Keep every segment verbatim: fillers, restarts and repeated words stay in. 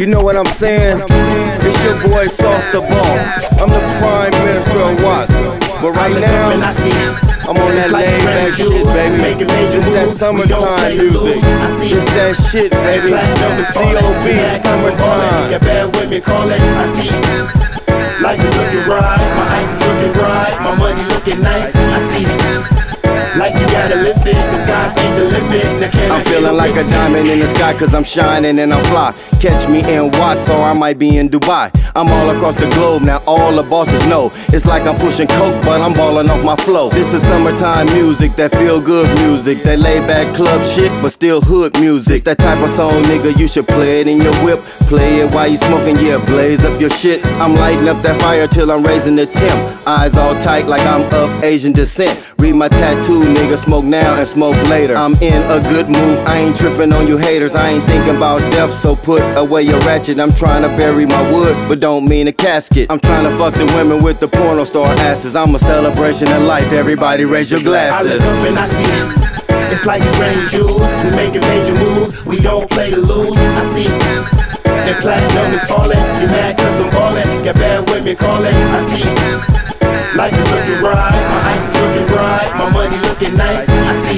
You know what I'm saying? It's your boy Sauce the Boss. I'm the Prime Minister of Watts. But right now, I'm on that laid back shit, baby. It's that summertime music. It's that shit, baby. The C O B, summertime. Got bad women calling, I see. Life is looking right, my ice is looking right, my money looking nice, I see. Like you gotta live it, the skies ain't the limit. Now can I'm I feeling like a diamond in the sky cause I'm shining and I'm fly. Catch me in Watts or I might be in Dubai. I'm all across the globe, now all the bosses know. It's like I'm pushing coke, but I'm balling off my flow. This is summertime music, that feel good music. That laid back club shit, but still hood music. It's that type of song, nigga, you should play it in your whip. Play it while you smoking, yeah, blaze up your shit. I'm lighting up that fire till I'm raising the temp. Eyes all tight like I'm of Asian descent. Read my tattoo, nigga, smoke now and smoke later. I'm in a good mood, I ain't tripping on you haters. I ain't thinking about death, so put away your ratchet. I'm trying to bury my wood, but don't mean a casket. I'm trying to fuck the women with the porno star asses. I'm a celebration of life, everybody raise your glasses. I look up and I see, it's like it's raining jewels. We making major moves, we don't play to lose. I see, and platinum is falling. You mad cause I'm ballin', got bad women calling. I see, life is looking right, my ice is looking right, my money looking nice. I see,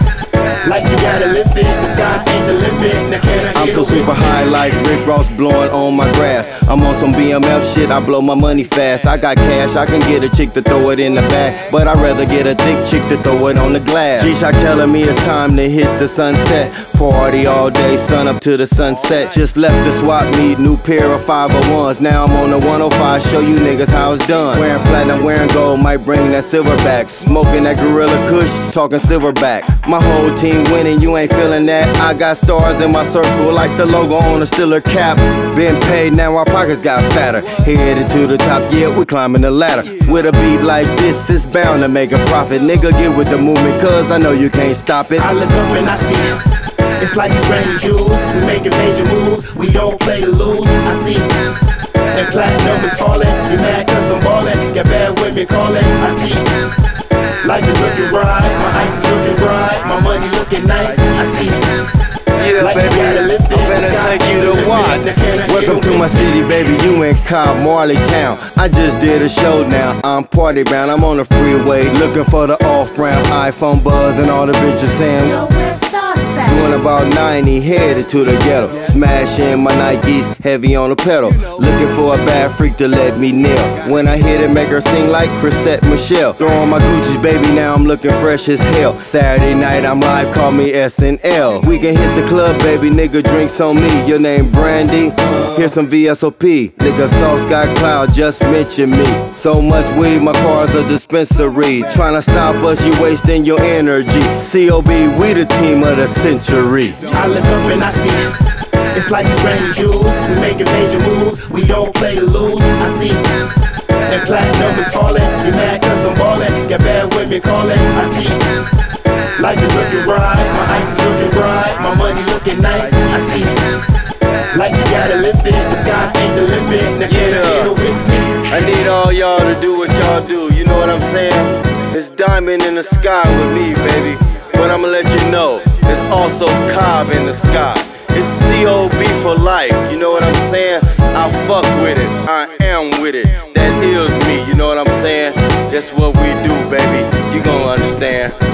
like you gotta live it, the skies ain't the limit. Now can I I'm get so a super witness? high like Rick Ross blowing on my grass. I'm on some B M F shit, I blow my money fast. I got cash, I can get a chick to throw it in the bag, but I'd rather get a thick chick to throw it on the glass. G-Shock telling me it's time to hit the sunset. Party all day, sun up to the sunset. Just left the swap meet, new pair of five oh ones. Now I'm on the one oh five, show you niggas how it's done. Wearing platinum, wearing gold, might bring that silver back. Smoking that Gorilla Kush, talking silverback. My whole team winning, you ain't feeling that. I got stars in my circle like the logo on a Stiller cap. Been paid, now our pockets got fatter. Headed to the top, yeah, we climbing the ladder. With a beat like this, it's bound to make a profit. Nigga, get with the movement, cause I know you can't stop it. I look up and I see, it's like it's raining jewels. We making major moves, we don't play to lose. I see, and platinum is falling. You mad cause I'm ballin', got bad women calling. I see, life is looking right, my ice is looking bright, my money looking nice. I see, Yeah, like baby, you gotta live it, I'm finna the skies take you ain't to the limit. Watts. Now can I get Welcome a to my witness? city, baby, you in Cobb, Marley Town. I just did a show now, I'm party bound. I'm on the freeway, looking for the off-ramp. iPhone buzz and all the bitches saying Yo, where's Sauce at? doing about ninety, headed to the ghetto. Smashing my Nikes, heavy on the pedal. Looking for a bad freak to let me kneel. When I hit it, make her sing like Chrisette Michelle. Throwing my Gucci's, baby, now I'm looking fresh as hell. Saturday night, I'm live, call me S N L. We can hit the club, baby, nigga, drinks on me. Your name Brandy? Here's some V S O P. Nigga, Sauce got cloud, just mention me. So much weed, my car's a dispensary. Tryna stop us, you wasting your energy. C O B, we the team of the century. I look up and I see, it's like it's raining jewels. We making major moves, we don't play to lose. I see, and platinum is falling. You mad cause I'm ballin', got bad women calling. I see, life is looking right, my ice is looking bright, my money looking nice. I see, like you gotta live it, the skies ain't the limit. Now can I get a witness? I need all y'all to do what y'all do, you know what I'm saying? It's diamond in the sky with me, baby. But I'ma let you know, it's also Cobb in the sky. It's C O B for life, you know what I'm saying? I fuck with it, I am with it. That is me, you know what I'm saying? That's what we do, baby. You gon' understand.